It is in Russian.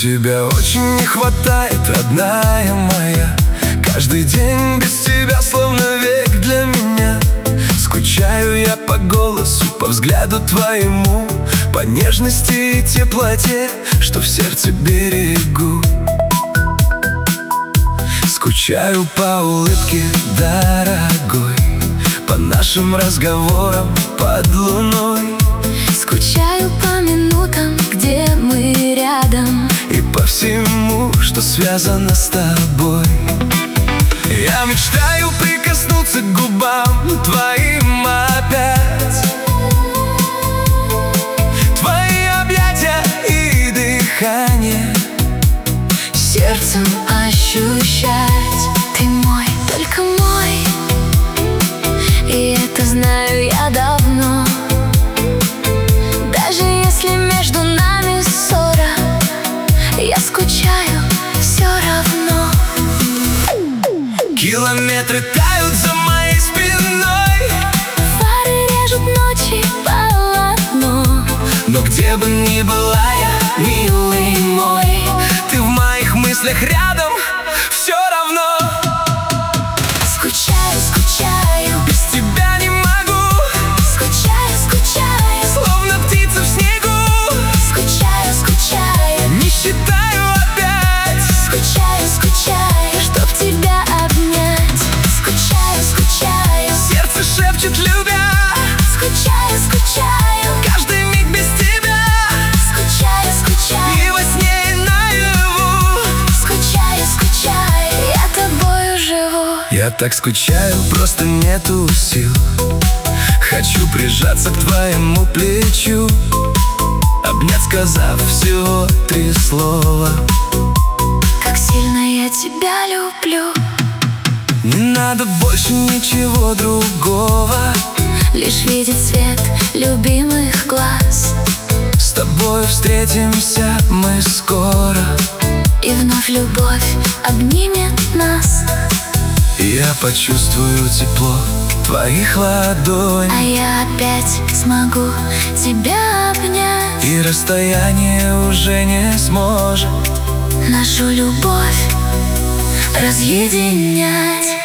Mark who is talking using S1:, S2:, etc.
S1: тебя очень не хватает, родная моя. Каждый день без тебя словно век для меня. Скучаю я по голосу, по взгляду твоему, по нежности и теплоте, что в сердце берегу. Скучаю по улыбке, дорогой, по нашим разговорам под луной.
S2: Скучаю по минутам, где мы рядом,
S1: и по всему, что связано с тобой. Я мечтаю прикоснуться к губам твоим опять. Твои объятия и дыхание
S2: сердцем ощущать. Ты мой, только мой, и это знаю я давно. Даже если между нами ссора, я скучаю все равно.
S1: Километры тают за моей спиной,
S2: фары режут ночи полотно.
S1: но где бы ни была я, милый мой, ты в моих мыслях рядом, все равно.
S2: Скучаю, скучаю,
S1: без тебя не могу.
S2: скучаю, скучаю,
S1: Словно птица в снегу.
S2: скучаю, скучаю,
S1: Не считаю опять.
S2: скучаю, скучаю, чтоб тебя обнять. Скучаю, скучаю,
S1: Сердце шепчет, любя.
S2: скучаю, скучаю,
S1: Каждый миг без тебя.
S2: скучаю, скучаю,
S1: И во сне, и наяву.
S2: скучаю, скучаю, я тобою живу.
S1: Я так скучаю, просто нету сил. Хочу прижаться к твоему плечу, обнять, сказав всего 3 слова.
S2: Как сильно я тебя люблю.
S1: Не надо больше ничего другого.
S2: Лишь видеть свет любимых глаз,
S1: С тобой встретимся мы скоро.
S2: и вновь любовь обнимет нас.
S1: Я почувствую тепло твоих ладоней,
S2: А я опять смогу тебя обнять.
S1: и расстояние уже не сможет
S2: Нашу любовь разъединять.